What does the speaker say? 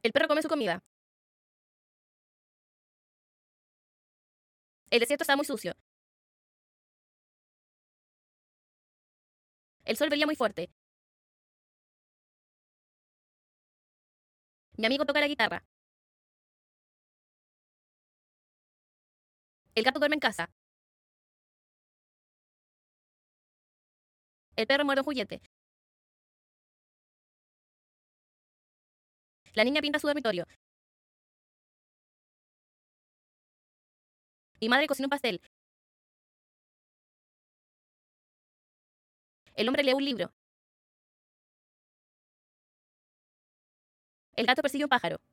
El perro come su comida. El desierto está muy sucio. El sol brilla muy fuerte. Mi amigo toca la guitarra. El gato duerme en casa. El perro muerde un juguete. La niña pinta su dormitorio. Mi madre cocina un pastel. El hombre lee un libro. El gato persigue un pájaro.